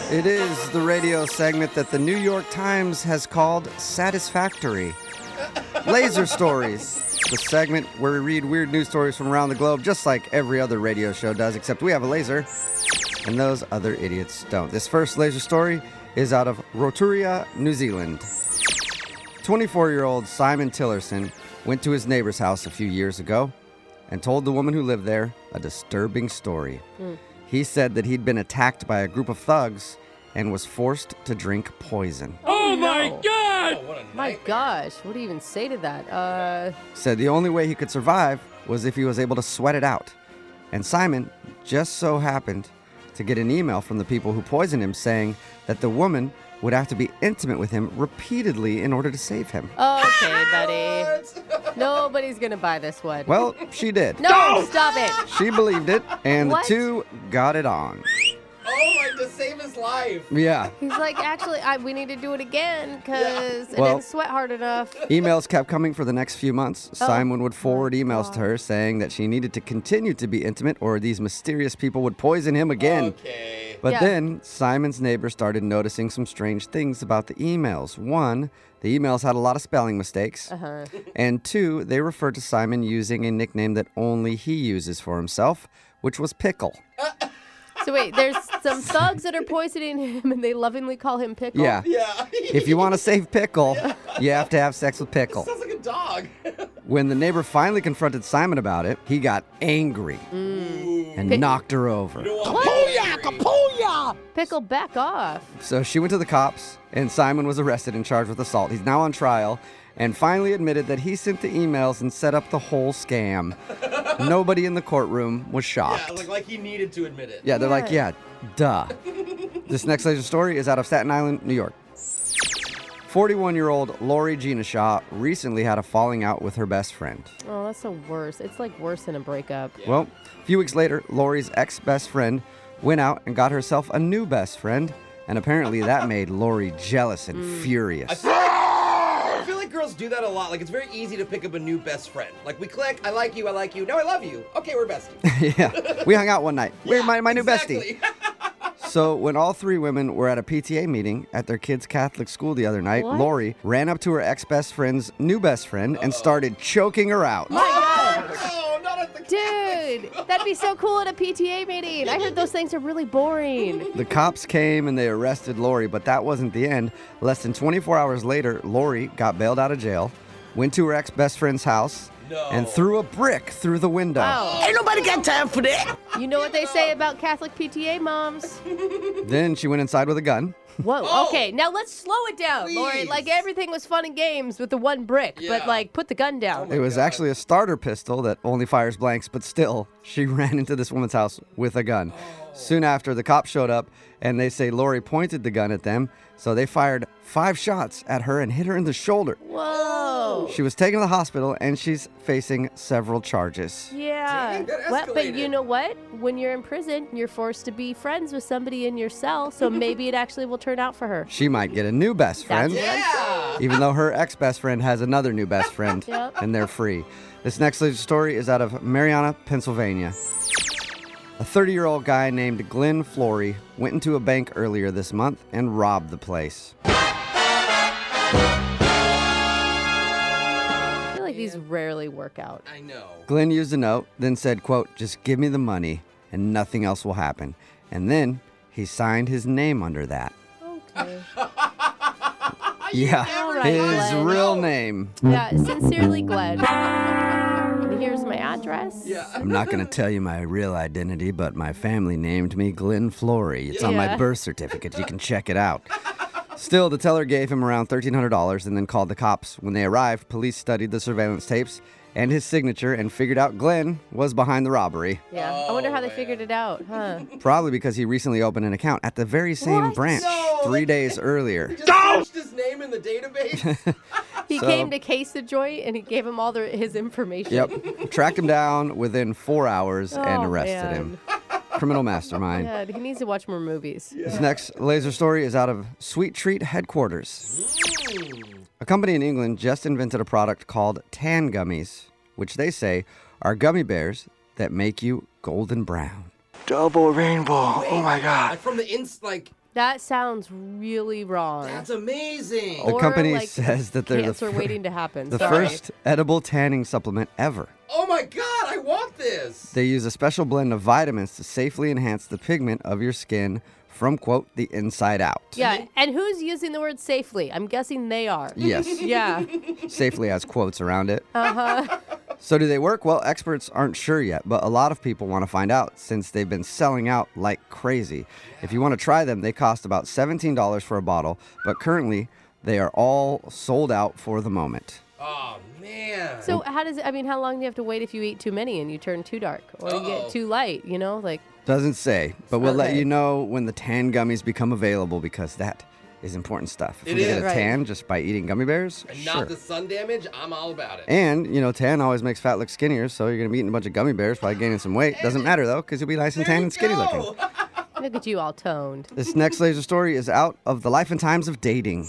It is the radio segment that the New York Times has called Satisfactory. Laser Stories, the segment where we read weird news stories from around the globe, just like every other radio show does, except we have a laser, and those other idiots don't. This first laser story is out of Rotorua, New Zealand. 24-year-old Simon Tillerson went to his neighbor's house a few years ago and told the woman who lived there a disturbing story. He said that he'd been attacked by a group of thugs and was forced to drink poison. Oh my God! Oh, what a My nightmare. gosh, what do you even say to that? Said the only way he could survive was if he was able to sweat it out. And Simon just so happened to get an email from the people who poisoned him saying that the woman would have to be intimate with him repeatedly in order to save him. Okay, buddy. Nobody's gonna buy this one. Well, she did. No, stop it. She believed it, and What? the two got it on. Oh my, to save his life. Yeah. He's like, actually, we need to do it again because I Well- didn't sweat hard enough. Emails kept coming for the next few months. Simon would forward emails to her saying that she needed to continue to be intimate or these mysterious people would poison him again. Okay. But Yeah. then Simon's neighbor started noticing some strange things about the emails. One, the emails had a lot of spelling mistakes. And two, they referred to Simon using a nickname that only he uses for himself, which was Pickle. So wait, there's some thugs that are poisoning him and they lovingly call him Pickle. Yeah. Yeah. If you want to save Pickle, you have to have sex with Pickle. Sounds like a dog. When the neighbor finally confronted Simon about it, he got angry and knocked her over. Pickle, back off. So she went to the cops, and Simon was arrested and charged with assault. He's now on trial and finally admitted that he sent the emails and set up the whole scam. Nobody in the courtroom was shocked. Yeah, like he needed to admit it. Yeah, they're like, yeah, duh. This next laser story is out of Staten Island, New York. 41-year-old Lori Gina Shaw recently had a falling out with her best friend. Oh, that's the worst. It's like worse than a breakup. Well, a few weeks later, Lori's ex-best friend went out and got herself a new best friend, and apparently that made Lori jealous and furious. I feel like girls do that a lot. Like, it's very easy to pick up a new best friend. Like, we click, I like you, no, I love you. Okay, we're besties. Yeah, we hung out one night. We're my new bestie. Exactly. So when all three women were at a PTA meeting at their kids' Catholic school the other night, What? Lori ran up to her ex-best friend's new best friend and started choking her out. My God. Oh, not at the Dude, that'd be so cool at a PTA meeting. I heard those things are really boring. The cops came and they arrested Lori, but that wasn't the end. Less than 24 hours later, Lori got bailed out of jail, went to her ex-best friend's house, and threw a brick through the window. Wow. Ain't nobody got time for that. You know what they say about Catholic PTA moms? Then she went inside with a gun. Whoa, okay, now let's slow it down, Lori. Please. Like, everything was fun and games with the one brick, Yeah. but, like, put the gun down. It was actually a starter pistol that only fires blanks, but still, she ran into this woman's house with a gun. Soon after, the cops showed up, and they say Lori pointed the gun at them, so they fired 5 shots at her and hit her in the shoulder. Whoa. She was taken to the hospital, and she's facing several charges. Yeah. Dang, that Well, but escalated. you know what? When you're in prison, you're forced to be friends with somebody in your cell, so maybe it actually will turn out for her. She might get a new best friend, That's what I'm saying. Yeah. even though her ex-best friend has another new best friend, Yep. and they're free. This next laser story is out of Mariana, Pennsylvania. A 30-year-old guy named Glenn Flory went into a bank earlier this month and robbed the place. I feel like these rarely work out. I know. Glenn used a note, then said, quote, "Just give me the money and nothing else will happen." And then he signed his name under that. Okay. Yeah, All right, his Glenn. real name. Yeah, sincerely, Glenn. And here's my address. Yeah. I'm not going to tell you my real identity, but my family named me Glenn Flory. It's on my Yeah. birth certificate. You can check it out. Still, the teller gave him around $1,300 and then called the cops. When they arrived, police studied the surveillance tapes and his signature and figured out Glenn was behind the robbery. Yeah. I wonder how they figured it out, huh? Probably because he recently opened an account at the very same What? branch No, 3 like- days earlier. Just searched his name in the database. He So- came to case the joint and he gave him all his information. Yep. Tracked him down within 4 hours and Oh, arrested man. him. Criminal mastermind. Yeah, he needs to watch more movies. This next laser story is out of Sweet Treat headquarters. A company in England just invented a product called Tan Gummies, which they say are gummy bears that make you golden brown. Double rainbow. Oh my God. Like from the ins, like That sounds really wrong. That's amazing. The Or, company like, says that they're Cancer waiting to happen. the Sorry. first edible tanning supplement ever. Oh my God, I want this. They use a special blend of vitamins to safely enhance the pigment of your skin from, quote, the inside out. Yeah, and who's using the word safely? I'm guessing they are. Yes. Yeah. Safely has quotes around it. So do they work? Well, experts aren't sure yet, but a lot of people want to find out since they've been selling out like crazy. If you want to try them, they cost about $17 for a bottle, but currently they are all sold out for the moment. Oh man. So how does it, I mean, how long do you have to wait if you eat too many and you turn too dark or you get too light, you know? Like, Doesn't say, but we'll let Okay. you know when the tan gummies become available because that is important stuff. If It we get is. a Right. tan just by eating gummy bears, and sure. not the sun damage, I'm all about it. And, tan always makes fat look skinnier, so you're going to be eating a bunch of gummy bears, probably gaining some weight. Doesn't matter, though, because you'll be nice and There tan you and skinny go. looking. look at you all toned. This next laser story is out of the life and times of dating.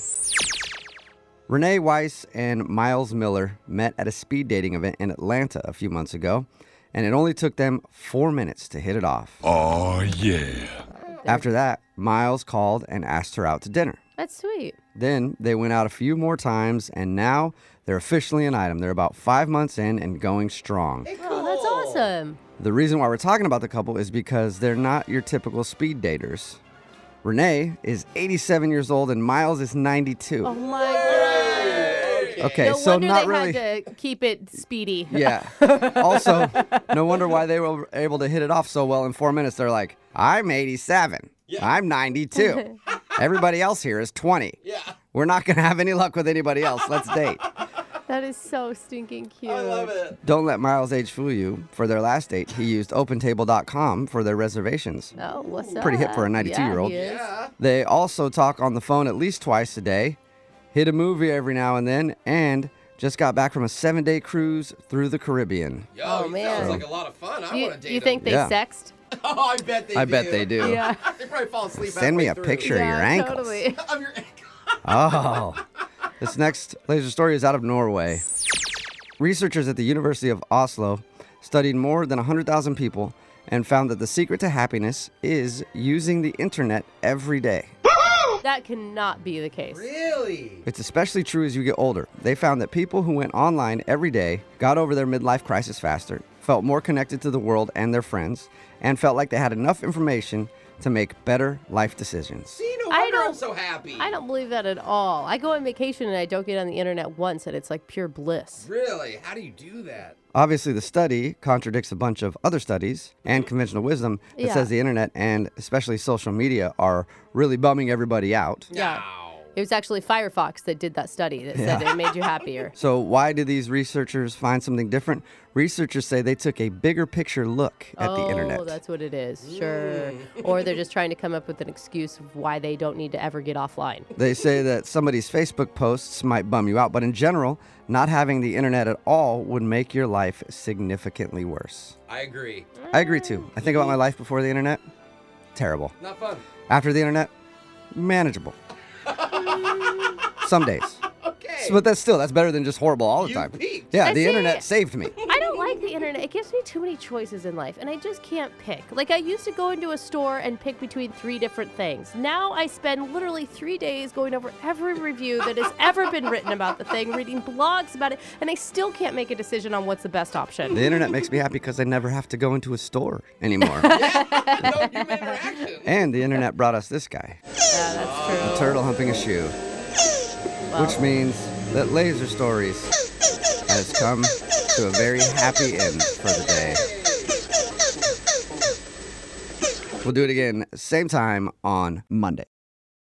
Renee Weiss and Miles Miller met at a speed dating event in Atlanta a few months ago, and it only took them 4 minutes to hit it off. Oh, yeah. After that, Miles called and asked her out to dinner. That's sweet. Then they went out a few more times, and now they're officially an item. They're about 5 months in and going strong. Oh, that's awesome. The reason why we're talking about the couple is because they're not your typical speed daters. Renee is 87 years old and Miles is 92. Oh my God. Okay, No so wonder not they really. had to keep it speedy. Yeah. Also, no wonder why they were able to hit it off so well in 4 minutes. They're like, I'm 87. I'm 92. Everybody else here is 20. Yeah. We're not going to have any luck with anybody else. Let's date. That is so stinking cute. I love it. Don't let Miles' age fool you. For their last date, he used OpenTable.com for their reservations. Oh, what's up? Pretty hip for a 92-year-old. Yeah, he is. Yeah. They also talk on the phone at least twice a day, hit a movie every now and then, and just got back from a 7-day cruise through the Caribbean. Yo, Oh, he man. sounds like a lot of fun. I You, want to date you think they Yeah. sexed? him. Oh, I bet they do. I bet they do. Yeah. They probably fall asleep. Send me a halfway through. picture of your ankles. Totally. Of your Oh. This next laser story is out of Norway. Researchers at the University of Oslo studied more than 100,000 people and found that the secret to happiness is using the internet every day. That cannot be the case. Really? It's especially true as you get older. They found that people who went online every day got over their midlife crisis faster, felt more connected to the world and their friends, and felt like they had enough information to make better life decisions. See, no I wonder I'm don't- so happy. I don't believe that at all. I go on vacation and I don't get on the internet once, and it's like pure bliss. Really? How do you do that? Obviously, the study contradicts a bunch of other studies and conventional wisdom that Yeah. says the internet and especially social media are really bumming everybody out. Yeah. Ow. It was actually Firefox that did that study that said it made you happier. So, why did these researchers find something different? Researchers say they took a bigger picture look at the internet. Oh, that's what it is. Sure. Or they're just trying to come up with an excuse of why they don't need to ever get offline. They say that somebody's Facebook posts might bum you out, but in general, not having the internet at all would make your life significantly worse. I agree. I agree too. I think about my life before the internet. Terrible. Not fun. After the internet, manageable. Some days. Okay. But that's better than just horrible all the You time. peaked. Yeah, I the see. internet saved me. I don't like the internet. It gives me too many choices in life, and I just can't pick. Like, I used to go into a store and pick between 3 different things. Now I spend literally 3 days going over every review that has ever been written about the thing, reading blogs about it, and I still can't make a decision on what's the best option. The internet makes me happy because I never have to go into a store anymore. No human interaction. And the internet brought us this guy, Yeah, that's a true. turtle humping a shoe, which means that Laser Stories has come to a very happy end for the day. We'll do it again, same time on Monday.